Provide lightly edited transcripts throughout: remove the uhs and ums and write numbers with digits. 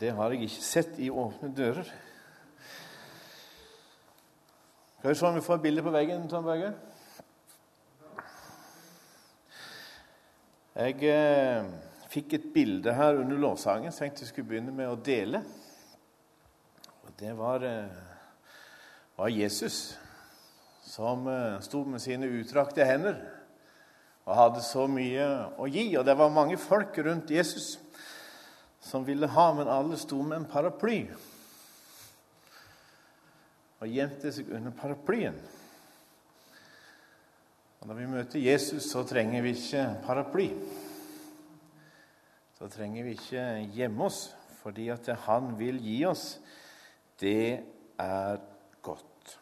Det har jeg ikke sett i åpne dører. Skal vi se om vi får et bilde på veggen, Tom Børge? Jeg fikk et bilde her under lovsangen, så jeg skulle begynne med å dele. Og det var Jesus, som stod med sine utrakte hender og hadde så mye å gi. Og det var mange folk rundt Jesus som ville ha, men alle stod med en paraply og gjemte seg under paraplyen. Og når vi møter Jesus, så trenger vi ikke paraply. Så trenger vi ikke gjemme oss, fordi at det han vil gi oss, det er godt.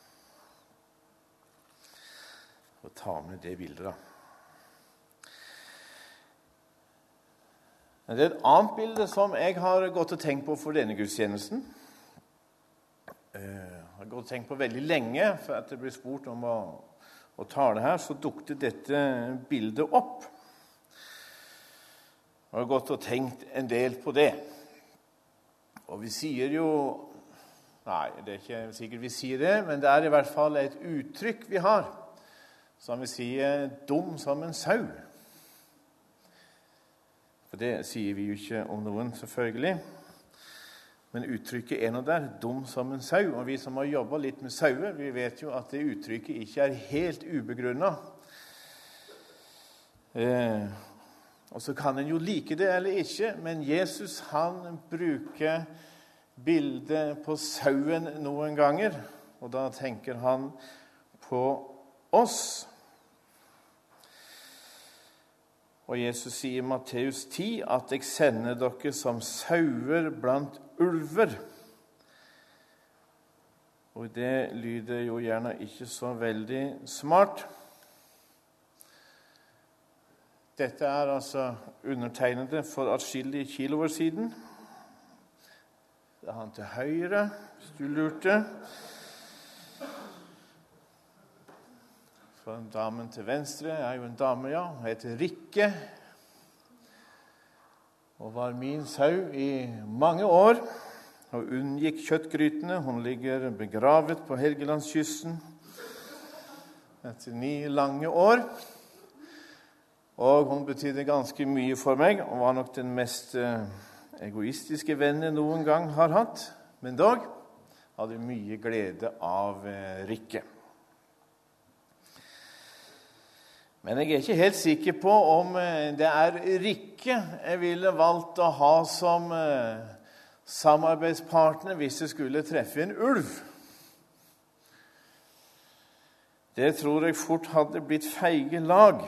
Og ta med det bildet da. Det er et annet bilde som jeg har gått og tenkt på for denne gudstjenesten. Jeg har gått og tenkt på veldig lenge, for at jeg ble spurt om å tale her, så dukket dette bildet opp. Jeg har gått og tenkt en del på det. Og vi sier jo, nei, det er ikke sikkert vi sier det, men det er i hvert fall et uttrykk vi har, som vi sier, dum som en sau. For det sier vi jo ikke om noen, selvfølgelig. Men uttrykket er nå der, dum som en sau. Og vi som har jobbet litt med sauer, vi vet jo at det uttrykket ikke er helt ubegrunnet. Og så kan en jo like det eller ikke, men Jesus han bruker bildet på sauen noen ganger. Og da tenker han på oss. Og Jesus sier i Matteus 10 at jeg sender dere som sauer blant ulver. Og det lyder jo gjerne ikke så veldig smart. Dette er altså undertegnede for atskillige kiloer siden. Det er han til høyre, hvis du lurte. For damen til venstre er jo en dame, ja. Hun heter Rikke. Og var min sau i mange år. Og unngikk kjøttgrytene. Hun ligger begravet på Helgelandskysten etter 9 lange år. Og hun betydde ganske mye for meg, og var nok den mest egoistiske vennen noen gang har hatt. Men dog hadde mye glede av Rikke. Men jeg er ikke helt sikker på om det er Rikke jeg ville valgt å ha som samarbeidspartner hvis jeg skulle treffe en ulv. Det tror jeg fort hadde blitt feige lag.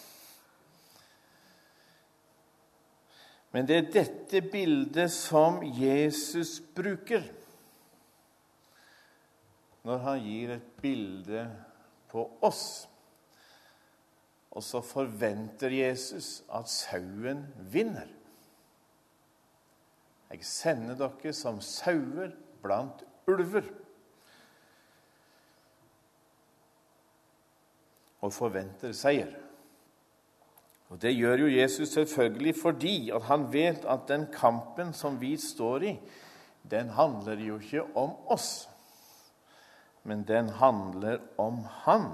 Men det er dette bildet som Jesus bruker når han gir et bilde på oss. Og så forventer Jesus at sauen vinner. Jeg sender dere som sauer blant ulver. Og forventer seier. Og det gjør jo Jesus selvfølgelig fordi at han vet at den kampen som vi står i, den handler jo ikke om oss, men den handler om han.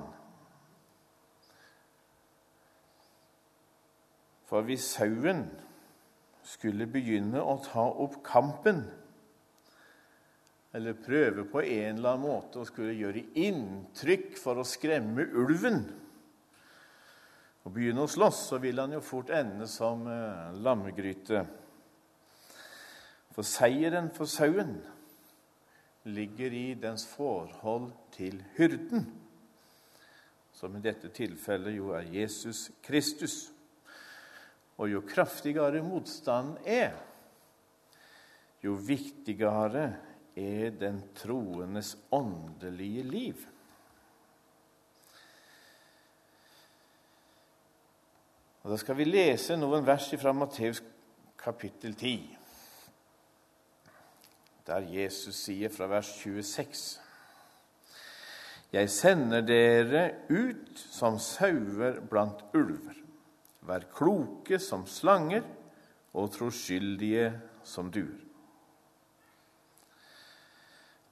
For hvis sauen skulle begynne å ta opp kampen, eller prøve på en eller annen måte å skulle gjøre inntrykk for å skremme ulven, og begynne å slåss, så vil han jo fort ende som lammegryte. For seieren for sauen ligger i dens forhold til hyrden, som i dette tilfellet jo er Jesus Kristus. Og jo kraftigere motstanden er, jo viktigere er den troendes åndelige liv. Og da skal vi lese noen vers fra Matteus kapittel 10, der Jesus sier fra vers 26: Jeg sender dere ut som sauer blant ulver. Vær kloke som slanger og troskyldige som duer.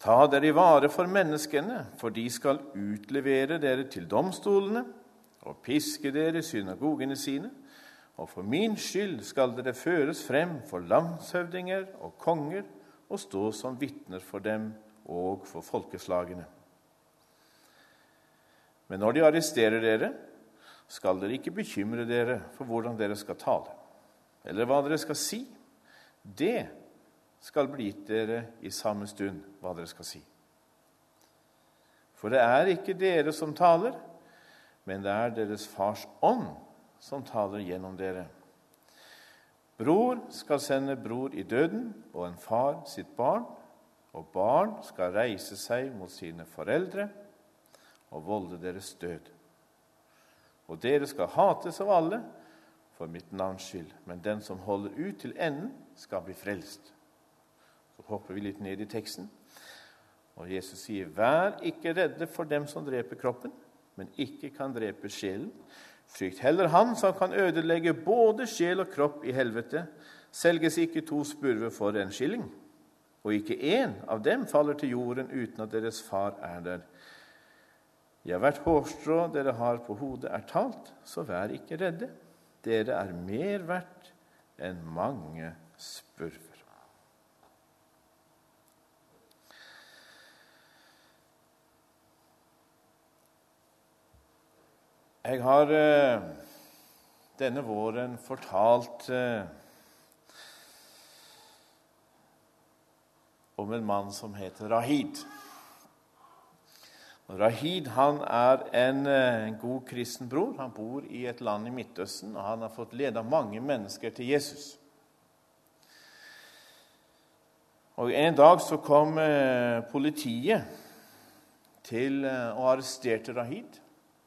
Ta dere i vare for menneskene, for de skal utlevere dere til domstolene og piske dere i synagogene sine, og for min skyld skal dere føres frem for landshøvdinger og konger og stå som vitner for dem og for folkeslagene. Men når de arresterer dere, skal dere ikke bekymre dere for hvordan dere skal tale, eller hva dere skal si. Det skal bli gitt dere i samme stund hva dere skal si. For det er ikke dere som taler, men det er deres fars ånd som taler gjennom dere. Bror skal sende bror i døden, og en far sitt barn, og barn skal reise seg mot sine foreldre og volde deres død. Og dere skal hates av alle for mitt navns skyld, men den som holder ut til enden skal bli frelst. Så hopper vi litt ned i teksten, og Jesus sier, vær ikke redde for dem som dreper kroppen, men ikke kan drepe sjelen. Frykt heller han som kan ødelegge både sjel og kropp i helvete. Selges ikke 2 spurver for 1 skilling, og ikke 1 av dem faller til jorden uten at deres far er der. Ja, hvert hårstrå dere har på hodet er talt, så vær ikke redde. Dere er mer verdt enn mange spurver. Jeg har denne våren fortalt om en mann som heter Rahid. Rahid, han er en god kristen bror. Han bor i et land i Midtøsten, og han har fått lede mange mennesker til Jesus. Og en dag så kom politiet til å arrestere Rahid.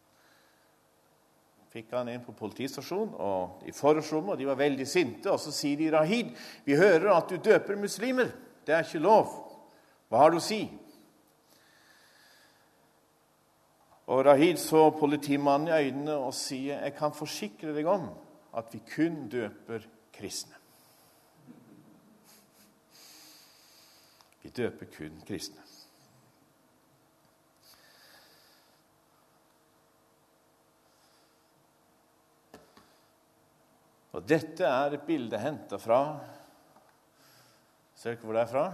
Fikk han inn på politistasjonen og i forhørsrommet, og de var veldig sinte, og så sier de, Rahid, vi hører at du døper muslimer. Det er ikke lov. Hva har du å si? Og Rahid så politimannen i øynene og sier, jeg kan forsikre deg om at vi kun døper kristne. Vi døper kun kristne. Og dette er et bilde hentet fra, ser dere hvor det er fra?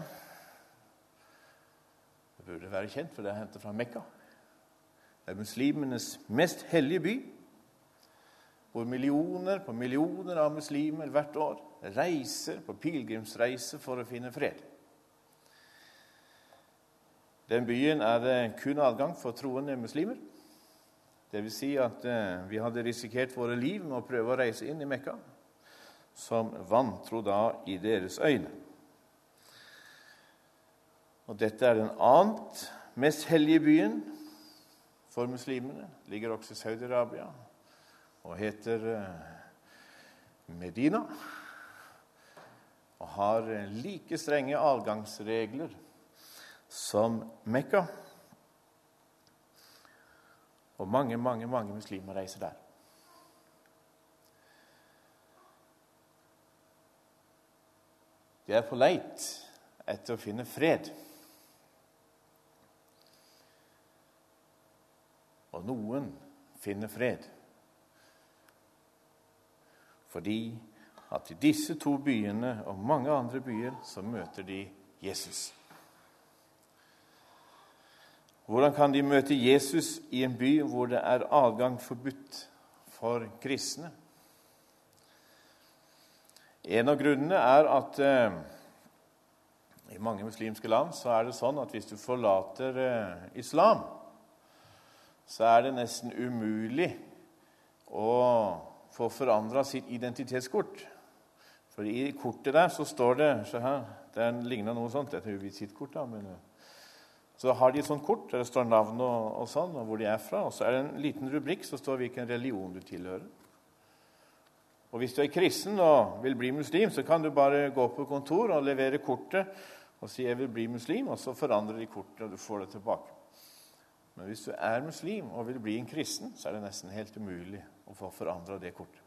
Det burde være kjent, for det er hentet fra Mekka. Det er muslimenes mest hellige by, hvor millioner på millioner av muslimer hvert år reiser på pilgrimsreise for å finne fred. Den byen er det kun adgang for troende muslimer. Det vil si at vi hadde risikert våre liv med å prøve å reise inn i Mekka, som vantro da i deres øyne. Og dette er den annet mest hellige byen for muslimene. Ligger også i Saudi-Arabia og heter Medina, og har like strenge avgangsregler som Mekka. Og mange muslimer reiser der. De er på leit etter å finne fred. Og noen finner fred. Fordi at i disse 2 byene og mange andre byer så møter de Jesus. Hvordan kan de møte Jesus i en by hvor det er adgang forbudt for kristne? En av grunnene er at i mange muslimske land så er det sånn at hvis du forlater islam, så er det nesten umulig å få forandret sitt identitetskort. For i kortet der så står det, så her, det ligner noe sånt, det er et visittkort da, men så har de et sånt kort, der det står navn og sånn, og hvor de er fra, og så er det en liten rubrikk, så står hvilken religion du tilhører. Og hvis du er kristen og vil bli muslim, så kan du bare gå på kontor og levere kortet, og si jeg vil bli muslim, og så forandrer de kortet, og du får det tilbake. Men hvis du er muslim og vil bli en kristen, så er det nesten helt umulig å få forandret det kortet.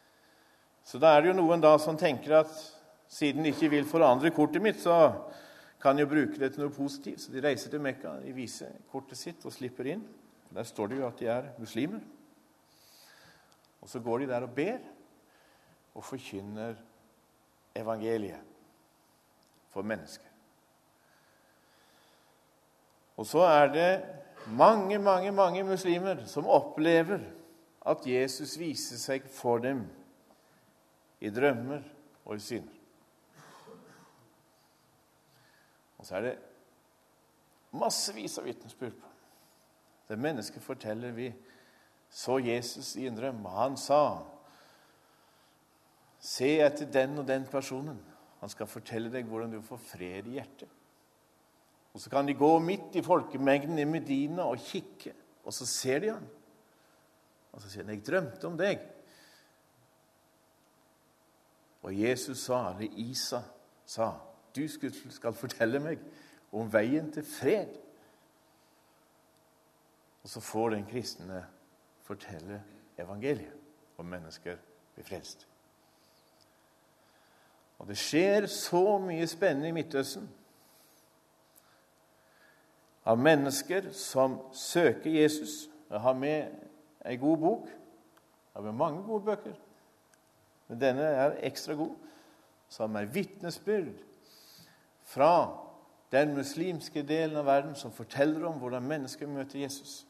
Så da er det jo noen da som tenker at siden de ikke vil forandre kortet mitt, så kan jo bruke det til noe positivt, så de reiser til Mekka, de viser kortet sitt og slipper inn. Der står det jo at de er muslimer. Og så går de der og ber, og forkynner evangeliet for mennesker. Og så er det mange muslimer som opplever at Jesus viser seg for dem i drømmer og i syner. Og så er det massevis av vitnesbyrd på. Det mennesket forteller vi så Jesus i en drøm, og han sa, se etter den og den personen. Han skal fortelle deg hvordan du får fred i hjertet. Og så kan de gå midt i folkemengden i Medina og kikke, og så ser de han. Og så sier han, jeg drømte om deg. Og Jesus sa, eller Isa sa, du skal fortelle meg om veien til fred. Og så får den kristne fortelle evangeliet, og mennesker blir frelst. Og det skjer så mye spennende i Midtøsten av mennesker som søker Jesus. Jeg har med en god bok. Jeg har med mange gode bøker, men denne er ekstra god, som er vitnesbyrd fra den muslimske delen av verden som forteller om hvordan mennesker møter Jesus.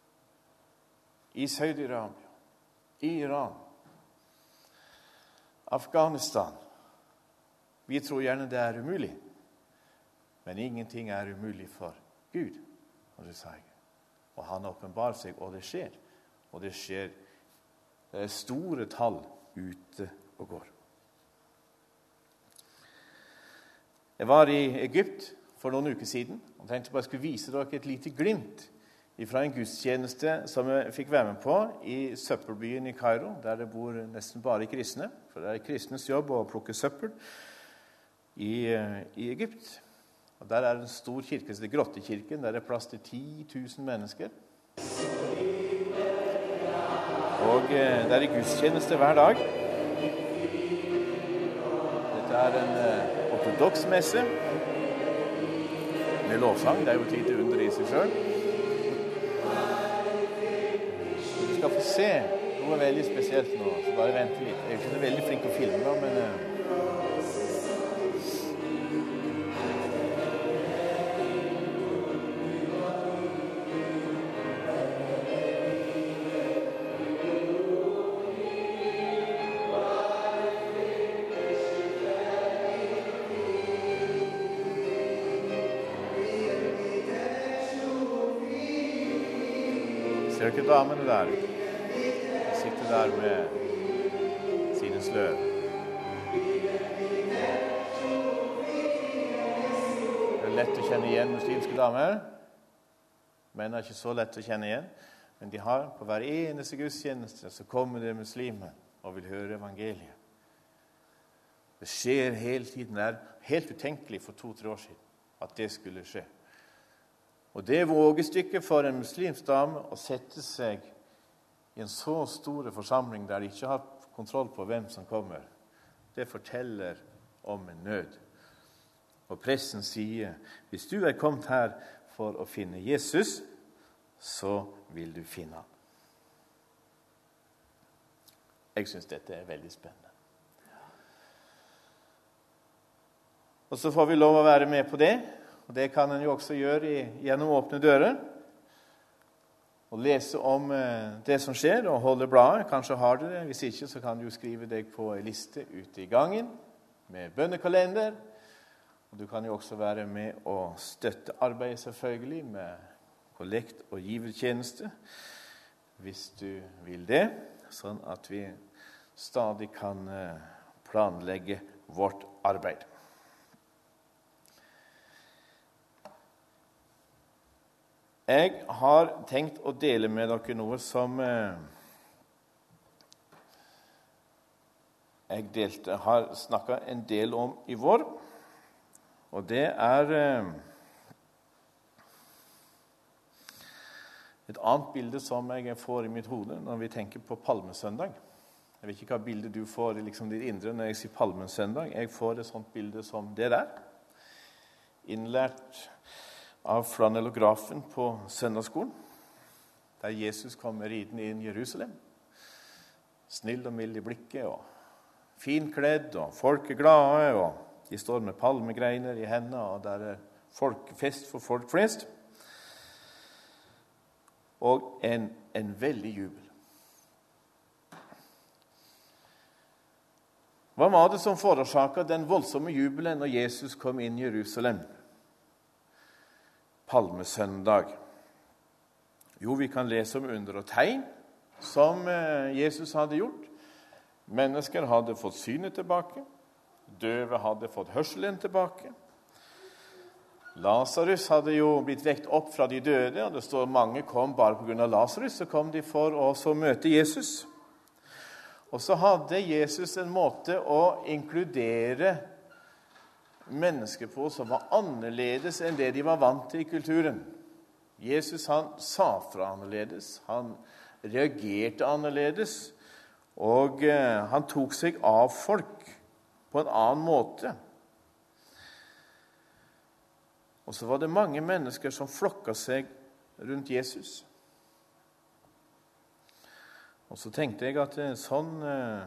I Saudi-Arabia, i Iran, Afghanistan. Vi tror gjerne det er umulig, men ingenting er umulig for Gud, og det sier. Og han åpenbarer seg, og det skjer. Og det skjer. Det er store tall ute og går. Jeg var i Egypt for noen uker siden, og tenkte bare jeg skulle vise dere et lite glimt fra en gudstjeneste som jeg fikk være med på i søppelbyen i Kairo, der det bor nesten bare kristne, for det er kristnes jobb å plukke søppel i Egypt. Og der er en stor kirke, det er Grottekirken, der er plass til 10 000 mennesker. Og der er gudstjeneste hver dag. Dette er en ortodoks messe med lovsang. Det er jo et lite under i seg selv. Du skal få se noe veldig spesielt nå, så bare vent litt. Jeg er ikke så veldig flink å filme da, men... Ser ikke damene der? De sitter der med sine slør. Det er lett å kjenne igjen muslimske damer. Menn er ikke så lett å kjenne igjen. Men de har på hver eneste gudstjeneste så kommer det muslimer og vil høre evangeliet. Det skjer hele tiden. Det er helt utenkelig for 2-3 år siden at det skulle skje. Og det er vågestykket for en muslimsk dame å sette seg i en så stor forsamling der de ikke har kontroll på hvem som kommer. Det forteller om en nød. Og presten sier, hvis du er kommet her for å finne Jesus, så vil du finne han. Jeg synes dette er veldig spennende. Og så får vi lov å være med på det. Og det kan en jo også gjøre gjennom åpne dører. Og lese om det som skjer, og holde bladet. Kanskje har du det. Hvis ikke, så kan du skrive deg på en liste ute i gangen med bønnekalender. Og du kan jo også være med og støtte arbeidet selvfølgelig med kollekt og givertjeneste, hvis du vil det, sånn at vi stadig kan planlegge vårt arbeid. Jeg har tenkt å dele med dere noe som jeg har snakket en del om i vår, og det er et annet bilde som jeg får i mitt hode når vi tenker på Palmesøndag. Jeg vet ikke hva bilde du får i liksom ditt indre når jeg sier Palmesøndag. Jeg får et sånt bilde som det der. innlært av flanellografen på søndagsskolen, der Jesus kommer ridende inn i Jerusalem. Snill og mild i blikket, og finkledd, og folk glade, og de står med palmegreiner i hendene, og der folkefest for folk flest. Og en veldig jubel. Hva var det som forårsaket den voldsomme jubelen når Jesus kom inn i Jerusalem? Palmesøndag. Jo, vi kan lese om under og tegn som Jesus hadde gjort. Mennesker hadde fått synet tilbake. Døve hadde fått hørselen tilbake. Lazarus hadde jo blitt vekt opp fra de døde, og det står mange kom bare på grunn av Lazarus, så kom de for å så møte Jesus. Og så hadde Jesus en måte å inkludere mennesker på som var annerledes enn det de var vant til i kulturen. Jesus, han sa fra annerledes, han reagerte annerledes, og han tok seg av folk på en annen måte. Og så var det mange mennesker som flokket seg rundt Jesus. Og så tenkte jeg at sånn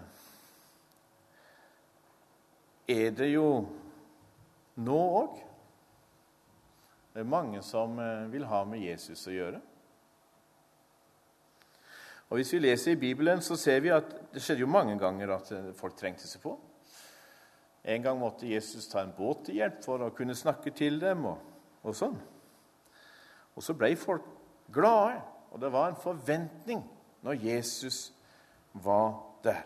det jo nå også. Det mange som vil ha med Jesus å gjøre. Og hvis vi leser i Bibelen, så ser vi at det skjedde jo mange ganger at folk trengte seg på. En gang måtte Jesus ta en båt til hjelp for å kunne snakke til dem, og sånn. Og så ble folk glade, og det var en forventning når Jesus var der.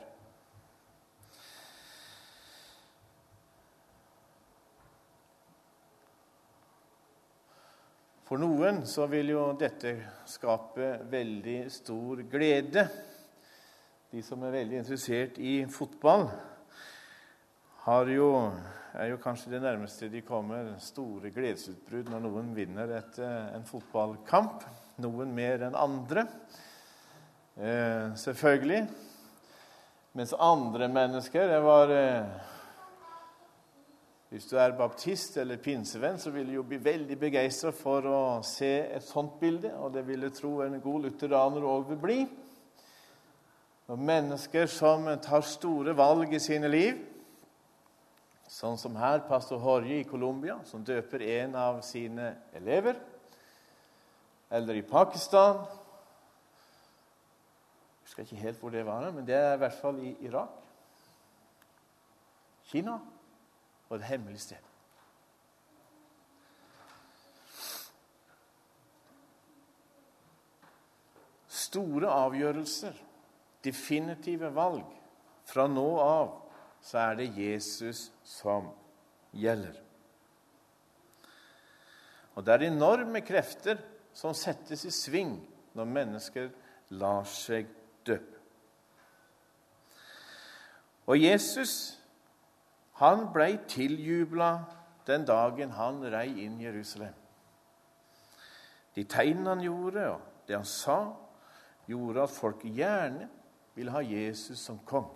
For noen så vil jo dette skape veldig stor glede. De som er veldig interessert i fotball, er jo kanskje det nærmeste de kommer store gledesutbrudd når noen vinner en fotballkamp. Noen mer enn andre, selvfølgelig. Mens andre mennesker, hvis du er baptist eller pinsevenn, så vil du jo bli veldig begeistret for å se et sånt bilde, og det vil jeg tro en god lutheraner også vil bli. Og mennesker som tar store valg i sine liv, sånn som her, pastor Jorge i Colombia, som døper en av sine elever, eller i Pakistan. Jeg husker ikke helt hvor det var, men det er i hvert fall i Irak. Kina var et hemmelig sted. Store avgjørelser, definitive valg. Fra nå av så er det Jesus som gjelder. Og det er enorme krefter som settes i sving når mennesker lar seg døpe. Og Jesus, han ble tiljublet den dagen han rei inn i Jerusalem. De tegnene han gjorde, og det han sa, gjorde at folk gjerne ville ha Jesus som konge.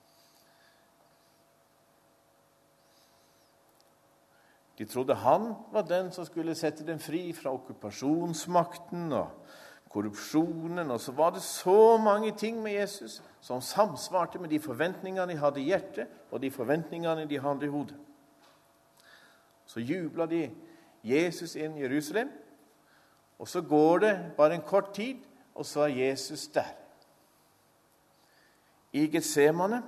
De trodde han var den som skulle sette dem fri fra okkupasjonsmakten og korrupsjonen, og så var det så mange ting med Jesus som samsvarte med de forventningene de hadde i hjertet, og de forventningene de hadde i hodet. Så jublet de Jesus inn i Jerusalem, og så går det bare en kort tid, og så er Jesus der. I Getsemane.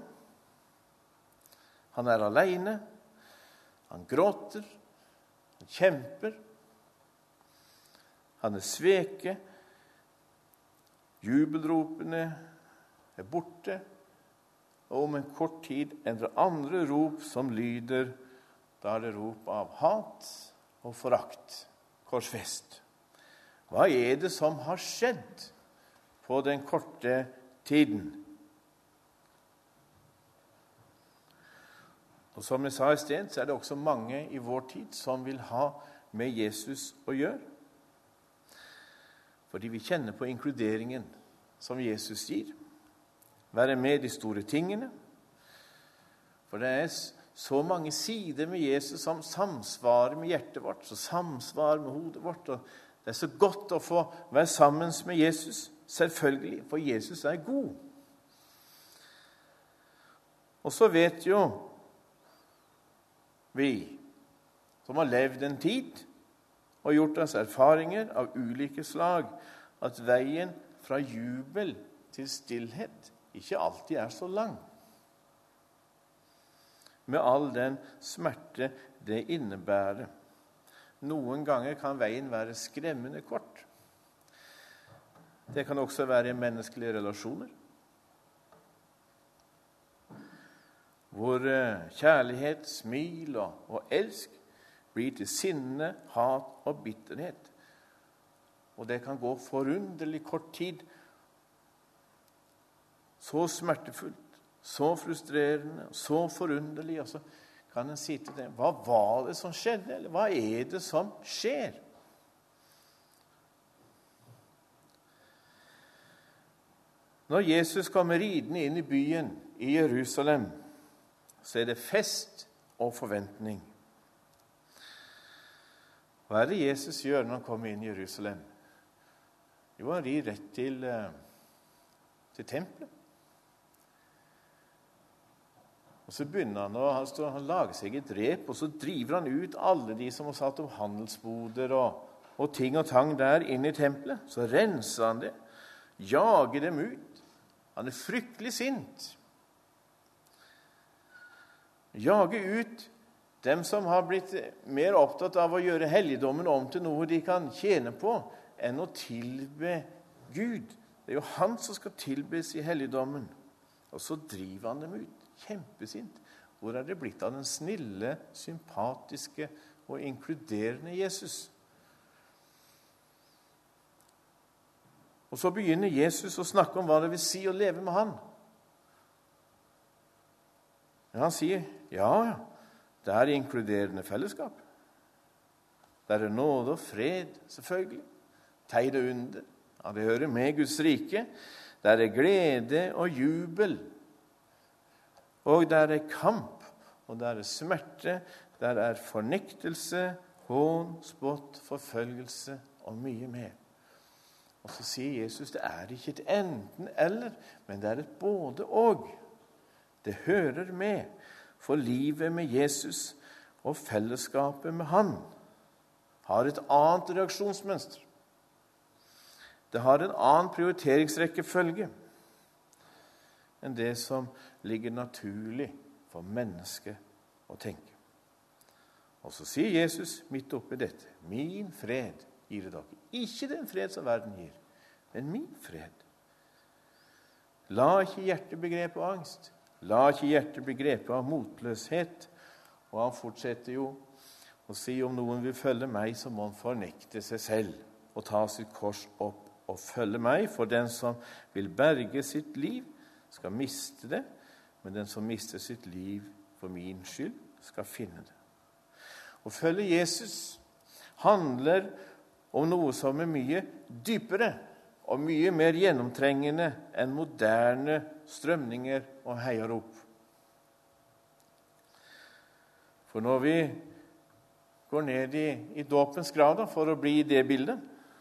Han er alene. Han gråter. Han kjemper. Han er sveket. Jubelropene er borte. Og om en kort tid det andre rop som lyder, da er det rop av hat og forakt. Korsfest. Hva er det som har skjedd på den korte tiden? Og som jeg sa i sted, så er det også mange i vår tid som vil ha med Jesus å gjøre. Fordi vi kjenner på inkluderingen som Jesus gir. Være med i de store tingene. For det er så mange sider med Jesus som samsvarer med hjertet vårt, som samsvarer med hodet vårt. Og det er så godt å få være sammen med Jesus, selvfølgelig, for Jesus er god. Og så vet jo vi, som har levd en tid og gjort oss erfaringer av ulike slag, at veien fra jubel til stillhet ikke alltid er så lang. Med all den smerte det innebærer. Noen ganger kan veien være skremmende kort. Det kan også være i menneskelige relasjoner, hvor kjærlighet, smil og elsk blir til sinne, hat og bitterhet. Og det kan gå forunderlig kort tid. Så smertefullt, så frustrerende, så forunderlig, og så kan en si til dem, hva var det som skjedde, eller hva er det som skjer? Når Jesus kommer ridende inn i byen i Jerusalem, så er det fest og forventning. Hva er det Jesus gjør når han kommer inn i Jerusalem? Jo, han rir rett til tempelet. Og så begynner han lager seg et rep, og så driver han ut alle de som har satt opp handelsboder og ting og tang der inne i tempelet. Så renser han det, jager dem ut. Han er fryktelig sint. Jager ut dem som har blitt mer opptatt av å gjøre helligdommen om til noe de kan tjene på, enn å tilbe Gud. Det er jo han som skal tilbes i helligdommen. Og så driver han dem ut. Kjempesint. Hvor er det blitt av den snille, sympatiske og inkluderende Jesus? Og så begynner Jesus å snakke om hva det vil si å leve med han. Men han sier, ja, det er inkluderende fellesskap. Det er nåde og fred, selvfølgelig. Tegn og under. Ja, det hører med Guds rike. Det er glede og jubel. Og der er kamp, og der er smerte, der er fornektelse, hån, spott, forfølgelse og mye mer. Og så sier Jesus, det er ikke et enten eller, men det er et både og. Det hører med, for livet med Jesus og fellesskapet med han har et annet reaksjonsmønster. Det har en annen prioriteringsrekkefølge enn det som ligger naturlig for mennesket å tenke. Og så sier Jesus midt oppi dette, min fred gir dere. Ikke den fred som verden gir, men min fred. La ikke hjertet bli grepet av angst. La ikke hjertet bli grepet av motløshet. Og han fortsetter jo å si, om noen vil følge meg, så må han fornekte seg selv og ta sitt kors opp og følge meg. For den som vil berge sitt liv, skal miste det, men den som mister sitt liv for min skyld, skal finne det. Å følge Jesus handler om noe som er mye dypere og mye mer gjennomtrengende enn moderne strømninger og heiarop. For når vi går ned i dåpens grad for å bli det bildet,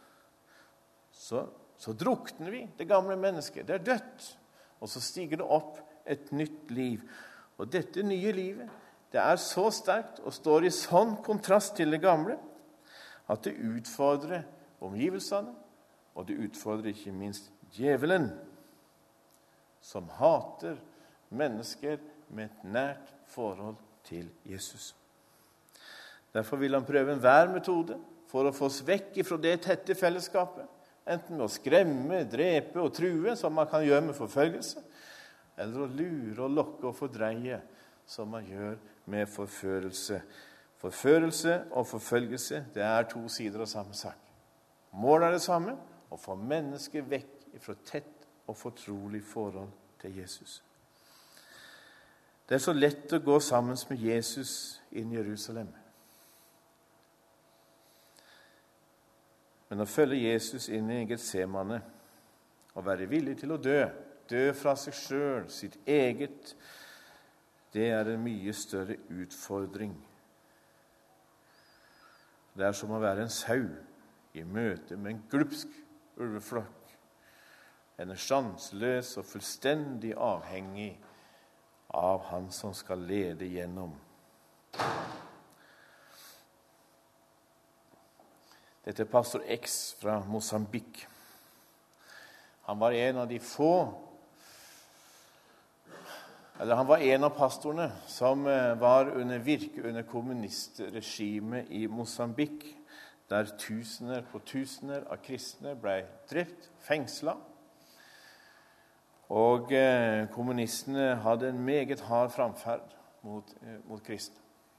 så drukner vi det gamle mennesket. Det er dødt. Og så stiger det opp et nytt liv. Og dette nye livet, det er så sterkt og står i sånn kontrast til det gamle, at det utfordrer omgivelsene, og det utfordrer ikke minst djevelen, som hater mennesker med et nært forhold til Jesus. Derfor vil han prøve enhver metode for å få oss vekk fra det tette fellesskapet, enten med å skremme, drepe og true, som man kan gjøre med forfølgelse, eller å lure og lokke og fordreie, som man gjør med forførelse. Forførelse og forfølgelse, det er to sider av samme sak. Målet er det samme, å få mennesket vekk fra tett og fortrolig forhold til Jesus. Det er så lett å gå sammen med Jesus inn i Jerusalem. Men å følge Jesus inn i Getsemane og være villig til å dø fra seg selv, sitt eget det en mye større utfordring. Det som å være en sau i møte med en glupsk ulveflokk. En sjanseløs og fullstendig avhengig av han som skal lede gjennom. Dette pastor X fra Mosambik. Han var en av de få, eller han var en av pastorene som var under kommunistregimet i Mosambik, der tusener på tusener av kristne ble drept, fengslet. Og kommunistene hadde en meget hard framferd mot kristne.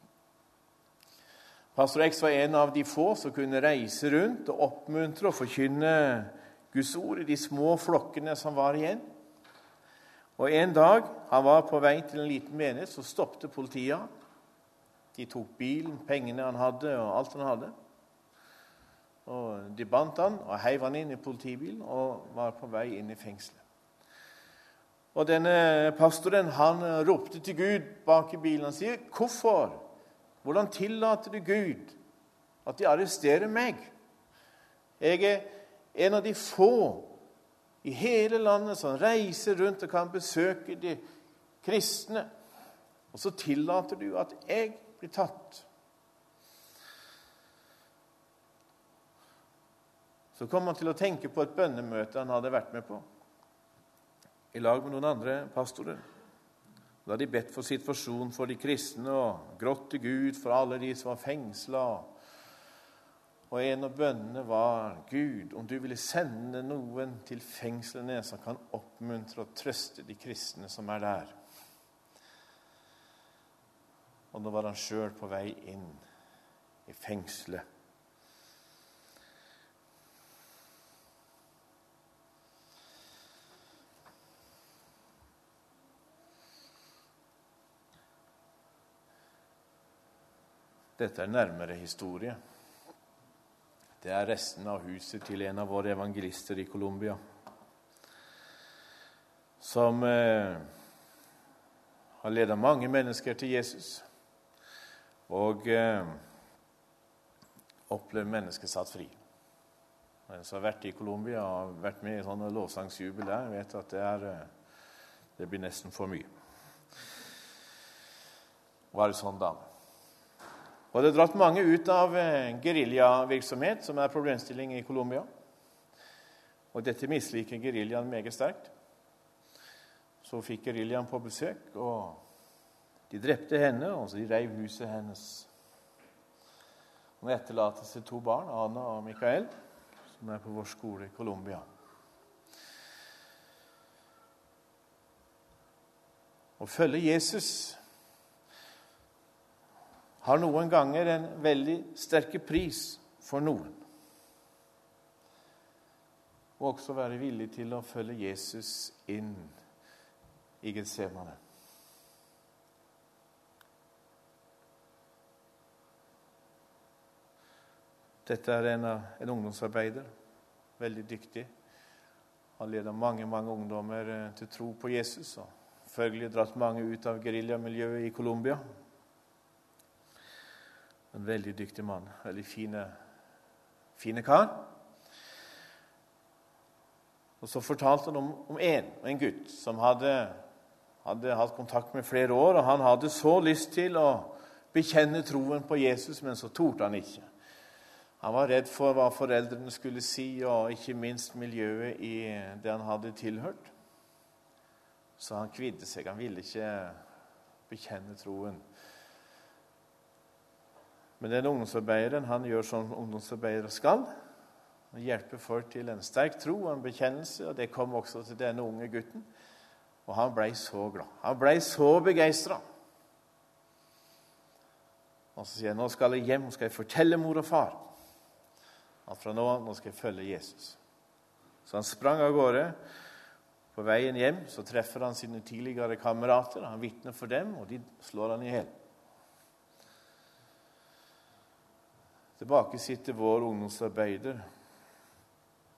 Pastor X var en av de få som kunne reise rundt og oppmuntre og forkynne Guds ord i de små flokkene som var igjen. Og en dag, han var på vei til en liten menighet, så stoppte politiet. De tok bilen, pengene han hadde og alt han hadde. Og de bandt han og heiv han inn i politibilen og var på vei inn i fengslet. Og denne pastoren, han ropte til Gud bak i bilen. Han sier, hvorfor? Hvordan tillater du Gud at de arresterer meg? Jeg en av de få i hele landet som reiser rundt og kan besøke de kristne. Og så tillater du at jeg blir tatt. Så kom han til å tenke på et bønnemøte han hadde vært med på, i lag med noen andre pastorer. Da hadde de bedt for situasjonen for de kristne og grått til Gud for alle de som var fengslet. Og en av bønnene var, Gud, om du ville sende noen til fengslene som kan oppmuntre og trøste de kristne som der. Og nå var han selv på vei inn i fengselet. Dette nærmere historie. Det resten av huset til en av våre evangelister i Colombia, som har ledet mange mennesker til Jesus, og opplevd mennesker satt fri. Den som har vært i Colombia og vært med i sånne lovsangsjubel der, vet at det blir nesten for mye. Var det sånn da? Og det har dratt mange ut av guerillavirksomhet, som problemstilling i Colombia. Og dette misliker guerillaen meget sterkt. Så fikk guerillaen på besøk, og de drepte henne, og så de rev huset hennes. Hun etterlater seg 2 barn, Anna og Mikael, som på vår skole i Colombia. Å følge Jesus har noen ganger en veldig sterke pris for noen. Og også være villig til å følge Jesus inn i Getsemane. Dette en ungdomsarbeider, veldig dyktig. Han leder mange ungdommer til tro på Jesus, og følgelig dratt mange ut av guerillamiljøet i Colombia. En veldig dyktig mann, veldig fine kar. Og så fortalte han om en gutt som hadde hatt kontakt med flere år, og han hadde så lyst til å bekjenne troen på Jesus, men så torde han ikke. Han var redd for hva foreldrene skulle si, og ikke minst miljøet i det han hadde tilhørt. Så han kvidde seg, han ville ikke bekjenne troen. Men den ungdomsarbeideren, han gjør som ungdomsarbeidere skal. Han hjelper folk til en sterk tro og en bekjennelse, og det kom også til denne unge gutten. Og han ble så glad. Han ble så begeistret. Og så sier han, nå skal jeg hjem, og skal jeg fortelle mor og far at fra nå av, nå skal jeg følge Jesus. Så han sprang av gårde. På veien hjem så treffer han sine tidligere kamerater. Han vitner for dem, og de slår han i hjel. Tilbake sitter vår ungdomsarbeider.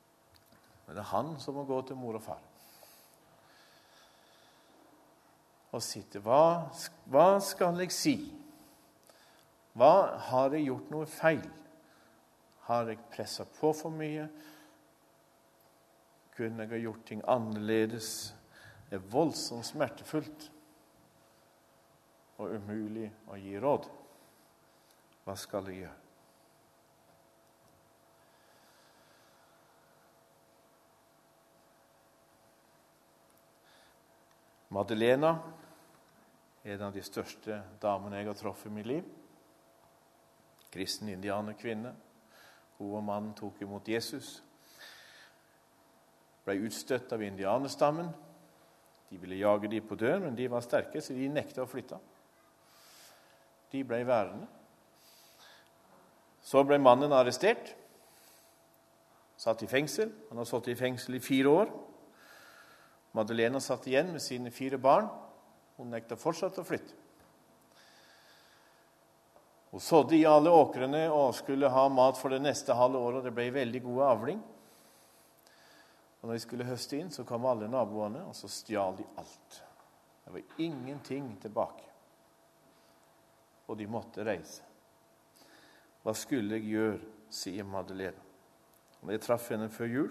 Men det han som må gå til mor og far. og sitte. Hva skal jeg si? Hva har jeg gjort noe feil? Har jeg presset på for mye? Kunne jeg ha gjort ting annerledes? Det er voldsomt smertefullt og umulig å gi råd. Hva skal jeg gjøre? Madeleine er en av de største damene jeg har truffet i mitt liv. Kristen indianerkvinne. Hun og mannen tok imot Jesus. Ble utstøtt av indianerstammen. De ville jage dem på døren, men de var sterke, så de nektet å flytte. De ble værende. Så ble mannen arrestert. Satt i fengsel. Han har sittet i fengsel i 4 år. Madeleine satt igjen med sine 4 barn. Hun nektet fortsatt å flytte. Hun sådde i alle åkrene og skulle ha mat for det neste halve året. Det ble veldig god avling. Og når de skulle høste inn, så kom alle naboene, og så stjal de alt. Det var ingenting tilbake. Og de måtte reise. Hva skulle jeg gjøre, sier Madeleine. Og jeg traff henne før jul.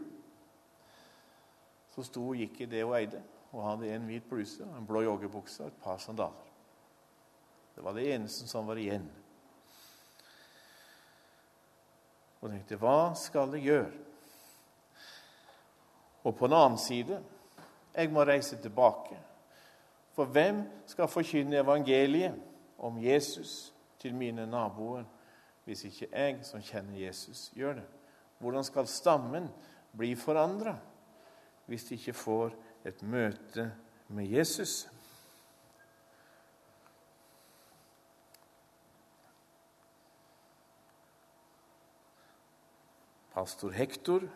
Så sto og gikk i det hun eide, og hadde en hvit bluse, en blå joggebukse og et par sandaler. Det var det eneste som var igjen. Og jeg tenkte, hva skal jeg gjøre? Og på en annen side, jeg må reise tilbake. For hvem skal forkynne evangeliet om Jesus til mine naboer, hvis ikke jeg som kjenner Jesus gjør det? Hvordan skal stammen bli forandret hvis de ikke får et møte med Jesus? Pastor Hector,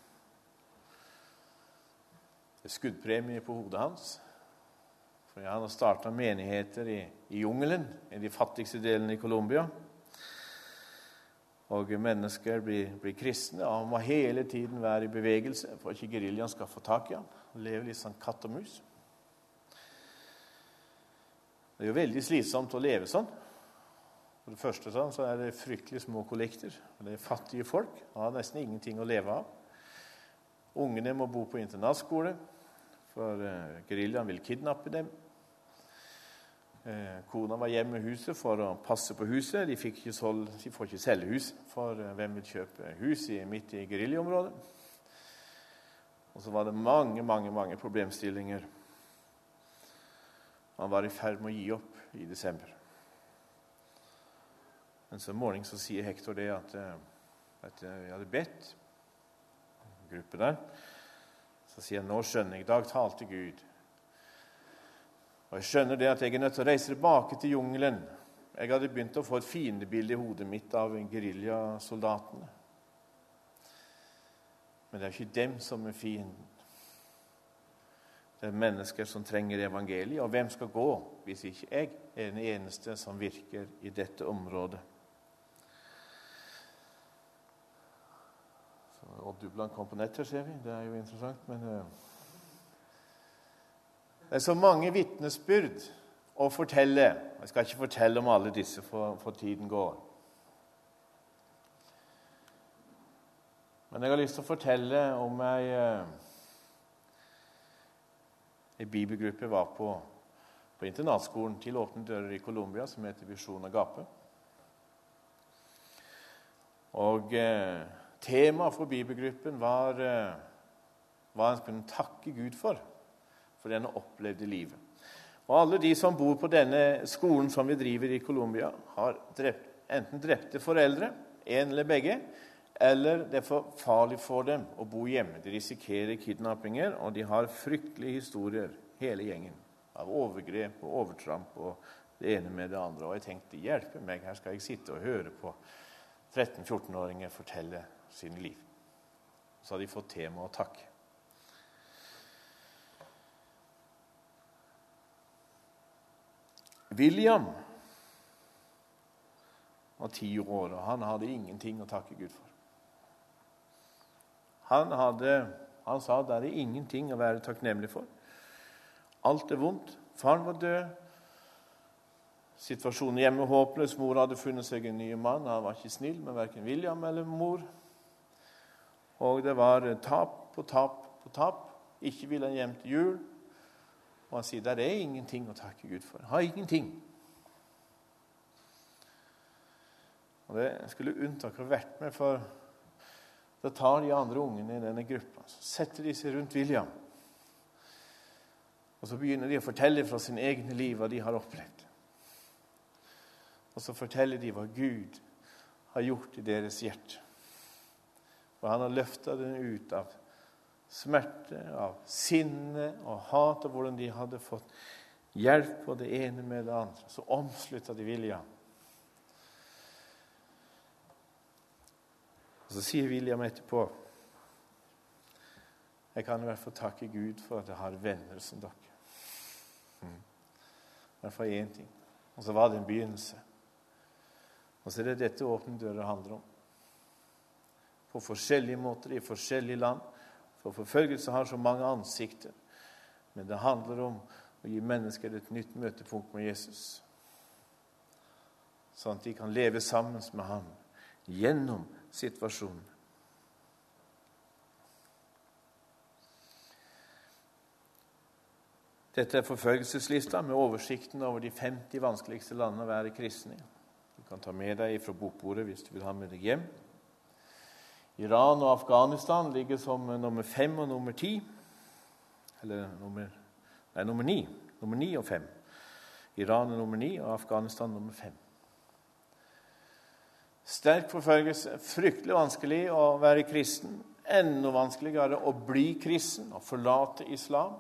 det er skuddpremie på hodet hans, for han har startet menigheter i jungelen, i de fattigste delene i Colombia. Og mennesker blir kristne, og han må hele tiden være i bevegelse for ikke guerillaen skal få tak i ham. Han lever litt sånn katt og mus. Det er jo veldig slitsomt å leve sånn. For det første sånn, så er det fryktelig små kollekter. Det er fattige folk, og har nesten ingenting å leve av. Ungene må bo på internatskole, for guerillaen vil kidnappe dem. Kona var hjemme med huset for å passe på huset. De får ikke selge hus, for hvem vil kjøpe hus midt i guerillaområdet? Og så var det mange problemstillinger. Han var i ferd med å gi opp i desember. Men så morgen så sier Hector det at jeg hadde bedt gruppe der. Så sier han, nå skjønner jeg, i dag talte Gud. Og jeg skjønner det at jeg er nødt til å reise tilbake til jungelen. Jeg hadde begynt å få et fiendebilde i hodet mitt av guerillasoldatene. Men det er ikke dem som er fienden. Det er mennesker som trenger evangeliet. Og hvem skal gå hvis ikke jeg er den eneste som virker i dette området? Så Odd Dubland kom på nettet, ser vi. Det er jo interessant, men det er så mange vittnesbyrd å fortelle. Jeg skal ikke fortelle om alle disse, for tiden går. Men jeg har lyst til å fortelle om en bibelgruppe var på internatskolen til Åpne dører i Colombia, som heter Visjon Agape. Og temaet for bibelgruppen var hva en kunne takke Gud for det han opplevde i livet. Og alle de som bor på denne skolen som vi driver i Colombia, har enten drepte foreldre, en eller begge, eller det er for farlig for dem å bo hjemme. De risikerer kidnappinger, og de har fryktelige historier, hele gjengen, av overgrep og overtramp og det ene med det andre. Og jeg tenkte, hjelpe meg, her skal jeg sitte og høre på 13-14-åringer fortelle sine liv. Så har de fått tema og takk. William var 10 år, og han hadde ingenting å takke Gud for. Han sa det er ingenting å være takknemlig for. Alt er vondt, Faren var død. Situasjonen hjemme håpløs. Mor hadde funnet seg en ny mann. Han var ikke snill med hverken William eller mor. Og det var tap på tap på tap. Ikke ville han hjem til jul. Og han sier, det ingenting å takke Gud for. Har ingenting. Og det skulle unntak ha vært med, for da tar de andre ungene i denne gruppa, så setter de seg rundt William. Og så begynner de å fortelle fra sin egne liv hva de har opplevd. Og så forteller de hva Gud har gjort i deres hjerte. Og han har løftet den ut av smerte, av sinne og hat, og hvordan de hadde fått hjelp på det ene med det andre. Så omsluttet de William. Og så sier William etterpå, jeg kan i hvert fall takke Gud for at jeg har venner som dere. I hvert fall en ting. Og så var det en begynnelse. Og så det dette åpne dører handler om. På forskjellige måter, i forskjellige land. For forfølgelse har så mange ansikter. Men det handler om å gi mennesker et nytt møtepunkt med Jesus. Sånn at de kan leve sammen med ham gjennom situasjonen. Dette forfølgelseslista med oversikten over de 50 vanskeligste landene å være kristne i. Du kan ta med deg fra bokbordet hvis du vil ha med deg hjem. Iran og Afghanistan ligger som nummer 5 og nummer 10. Eller nummer 9. Nummer 9 og 5. Iran er nummer 9 og Afghanistan nummer 5. Sterk forfølgelse, fryktelig vanskelig å være kristen. Enda vanskeligere å bli kristen og forlate islam.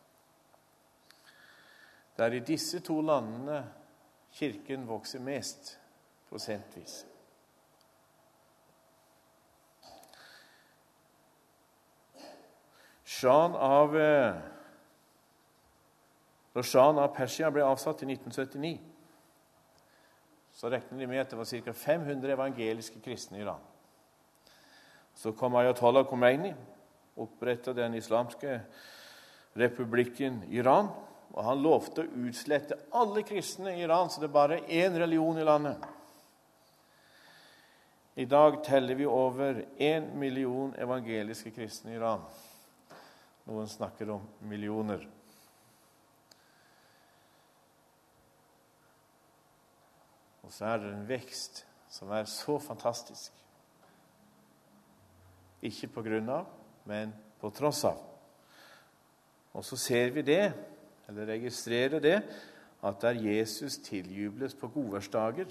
Det er i disse to landene kirken vokser mest prosentvis. Da Shahen av Persia ble avsatt i 1979, så regner de med at det var ca. 500 evangeliske kristne i Iran. Så kom Ayatollah Khomeini, opprettet den islamske republikken Iran, og han lovte å utslette alle kristne i Iran, så det er bare én religion i landet. I dag teller vi over 1 million evangeliske kristne i Iran. Noen snakker om millioner. Og så er det en vekst som er så fantastisk. Ikke på grunn av, men på tross av. Og så ser vi det, eller registrerer det, at der Jesus tiljubles på godværsdager.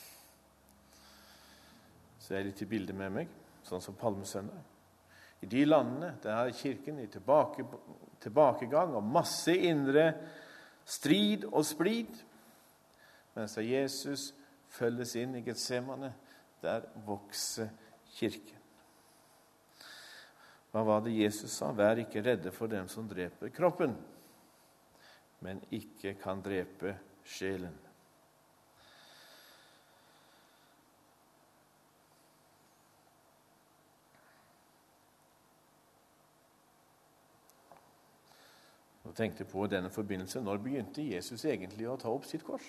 Så er det til bildet med meg, sånn som Palmesøndag. I de landene, der er kirken i tilbakegang, og masse indre strid og splid, mens da Jesus følges inn i Getsemane, der vokser kirken. Hva var det Jesus sa? Vær ikke redde for dem som dreper kroppen, men ikke kan drepe sjelen. Og tenkte på denne forbindelse, når begynte Jesus egentlig å ta opp sitt kors?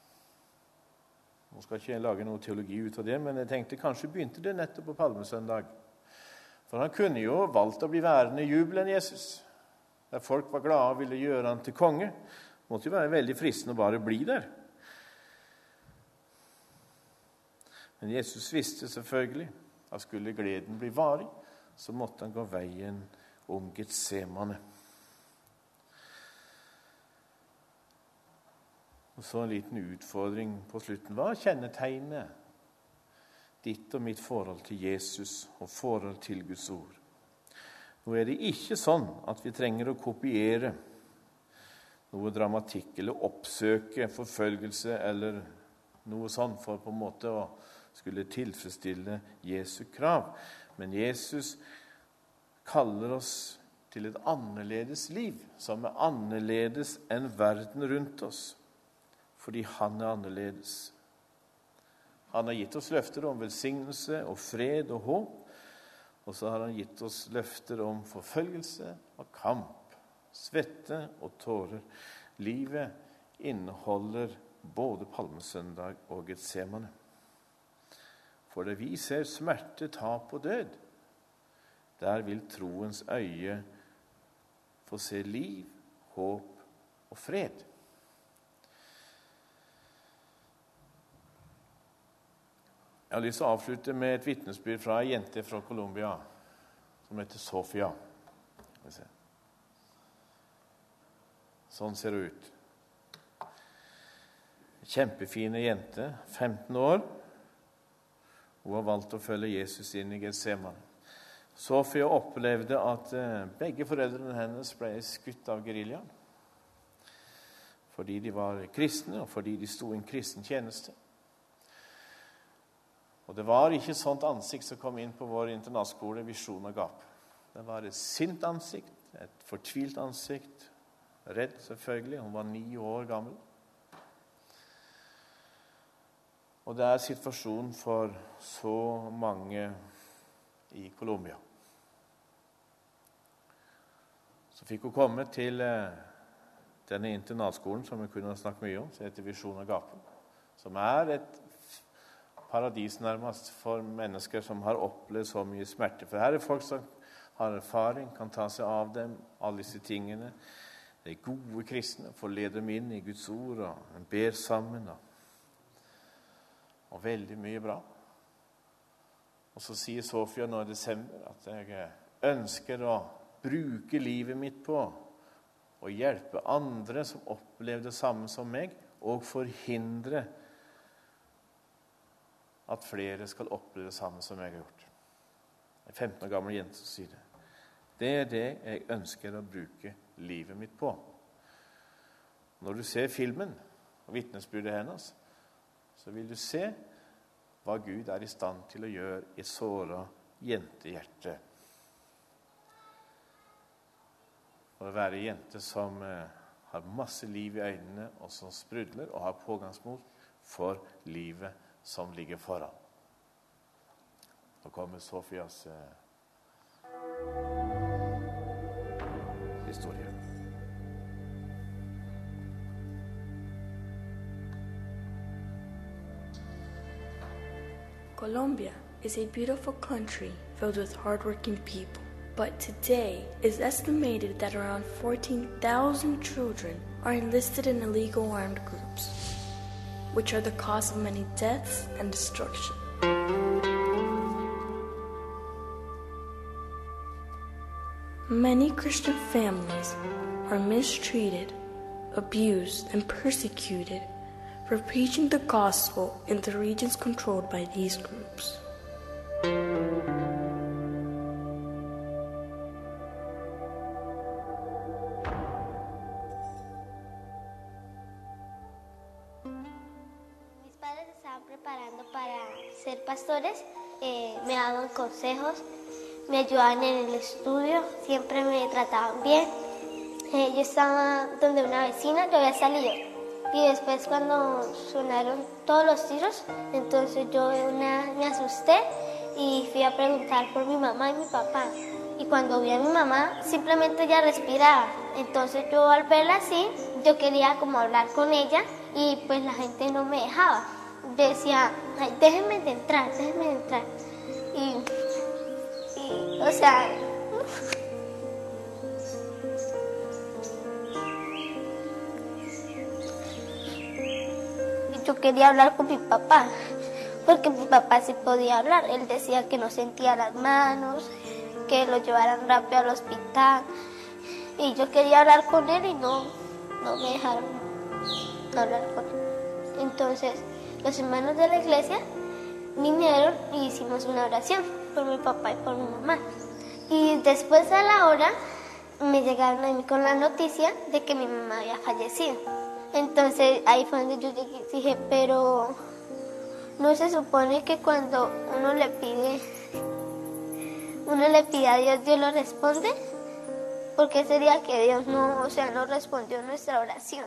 Nå skal ikke jeg lage noe teologi ut av det, men jeg tenkte kanskje begynte det nettopp på Palmesøndag. For han kunne jo valgt å bli værende i jubelen Jesus, der folk var glade og ville gjøre han til konge. Det måtte jo være veldig fristende å bare bli der. Men Jesus visste selvfølgelig at skulle gleden bli varig, så måtte han gå veien om Getsemane. Og så en liten utfordring på slutten. Hva kjennetegner ditt og mitt forhold til Jesus og forhold til Guds ord? Nå er det ikke sånn at vi trenger å kopiere noe dramatikk eller oppsøke forfølgelse eller noe sånt for på en måte å skulle tilfredsstille Jesu krav. Men Jesus kaller oss til et annerledes liv, som er annerledes enn verden rundt oss. Fordi han er annerledes. Han har gitt oss løfter om velsignelse og fred og håp, og så har han gitt oss løfter om forfølgelse og kamp, svette og tårer. livet inneholder både palmesøndag og Getsemane. For det vi ser smerte, tap og død, der vil troens øye få se liv, håp og fred. Jeg har lyst til å avslutte med et vitnesbyrd fra en jente fra Colombia som heter Sofia. Sånn ser det ut. Kjempefine jente, 15 år. Hun har valgt å følge Jesus inn i Getsemane. Sofia opplevde at begge foreldrene hennes ble skutt av geriljaen. Fordi de var kristne, og fordi de sto i en kristen tjeneste. Og det var ikke et sånt ansikt som kom inn på vår internatskole, Visjon og Gap. Det var et sint ansikt, et fortvilt ansikt, redd selvfølgelig. Hun var 9 år gammel. Og det er situasjonen for så mange i Colombia. Så fikk hun komme til denne internatskolen som vi kunne snakke mye om, som heter Visjon og Gap, som er et paradis nærmest for mennesker som har opplevd så mye smerte. For her er folk som har erfaring, kan ta seg av dem, alle disse tingene. De er gode kristne, får lede dem inn i Guds ord, og en ber sammen, og veldig mye bra. Og så sier Sofia nå i desember at jeg ønsker å bruke livet mitt på å hjelpe andre som opplever det samme som meg, og forhindre at flere skal oppleve det samme som jeg har gjort. En 15 år gammel jente som sier det. Det er det jeg ønsker å bruke livet mitt på. Når du ser filmen og vitnesbyrdet hennes, så vil du se hva Gud er i stand til å gjøre i såret jentehjerte. For å være jente som har masse liv i øynene, og som sprudler, og har pågangsmot for livet som ligger foran. Nå kommer Sofias historie. Colombia is a beautiful country filled with hardworking people. But today, it's estimated that around 14,000 children are enlisted in illegal armed groups, which are the cause of many deaths and destruction. Many Christian families are mistreated, abused, and persecuted for preaching the gospel in the regions controlled by these groups. Ser pastores, me daban consejos, me ayudaban en el estudio, siempre me trataban bien. Yo estaba donde una vecina, yo había salido y después cuando sonaron todos los tiros, entonces yo me asusté y fui a preguntar por mi mamá y mi papá. Y cuando vi a mi mamá, simplemente ella respiraba. Entonces yo al verla así, yo quería como hablar con ella y pues la gente no me dejaba. Decía, ay, déjenme de entrar. Y o sea, yo quería hablar con mi papá, porque mi papá sí podía hablar. Él decía que no sentía las manos, que lo llevaran rápido al hospital. Y yo quería hablar con él y no me dejaron hablar con él. Entonces, los hermanos de la iglesia vinieron y hicimos una oración por mi papá y por mi mamá. Y después a la hora me llegaron a mí con la noticia de que mi mamá había fallecido. Entonces ahí fue donde yo dije, pero no se supone que cuando uno le pide a Dios, Dios lo responde. ¿Por qué sería que Dios no respondió nuestra oración?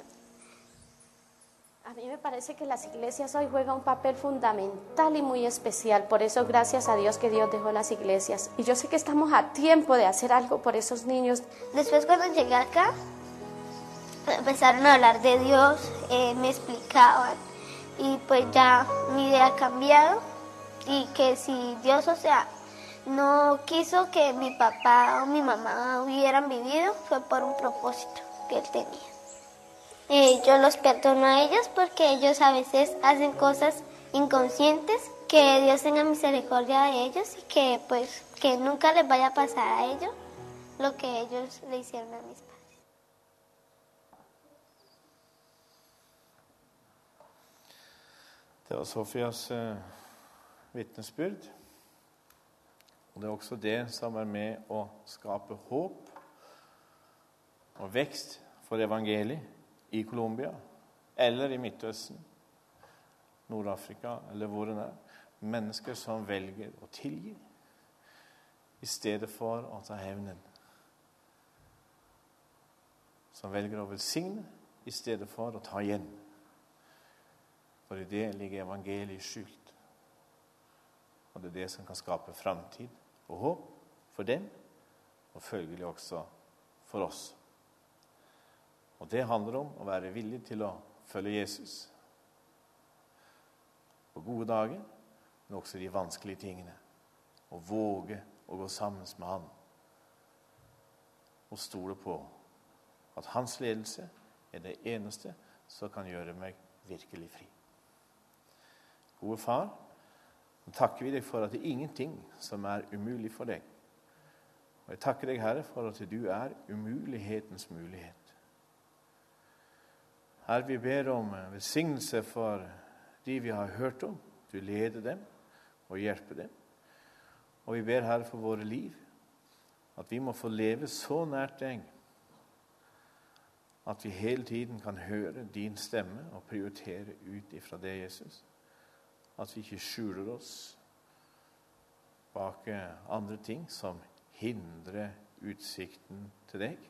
A mí me parece que las iglesias hoy juegan un papel fundamental y muy especial. Por eso, gracias a Dios que Dios dejó las iglesias. Y yo sé que estamos a tiempo de hacer algo por esos niños. Después, cuando llegué acá, empezaron a hablar de Dios, me explicaban y pues ya mi idea ha cambiado y que si Dios, o sea, no quiso que mi papá o mi mamá hubieran vivido, fue por un propósito que él tenía. Yo los perdono a ellos porque ellos a veces hacen cosas inconscientes, que Dios tenga misericordia de ellos y que pues que nunca les vaya a pasar a ellos lo que ellos le hicieron a mis padres. Det var Sofias vittnesbyrd. Og det er også det som er med å skape håp og vekst for evangeliet i Colombia, eller i Midtøsten, Nord-Afrika, eller hvor det er. Mennesker som velger å tilgi i stedet for å ta hevnen. Som velger å velsigne i stedet for å ta igjen. For i det ligger evangeliet skjult. Og det er det som kan skape fremtid og håp for dem, og følgelig også for oss. Og det handler om å være villig til å følge Jesus på gode dager, men også de vanskelige tingene. Og våge å gå sammen med han. Og stole på at hans ledelse er det eneste som kan gjøre meg virkelig fri. Gode far, så takker vi deg for at det er ingenting som er umulig for deg. Og jeg takker deg, Herre, for at du er umulighetens mulighet. Herre, vi ber om velsignelse for de vi har hørt om. Du leder dem og hjelper dem. Og vi ber, Herre, for våre liv, at vi må få leve så nært deg, at vi hele tiden kan høre din stemme og prioritere ut ifra det, Jesus. At vi ikke skjuler oss bak andre ting som hindrer utsikten til deg.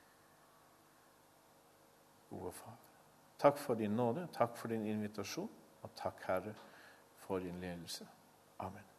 Gode far, takk for din nåde, takk for din invitasjon, og takk, Herre, for din ledelse. Amen.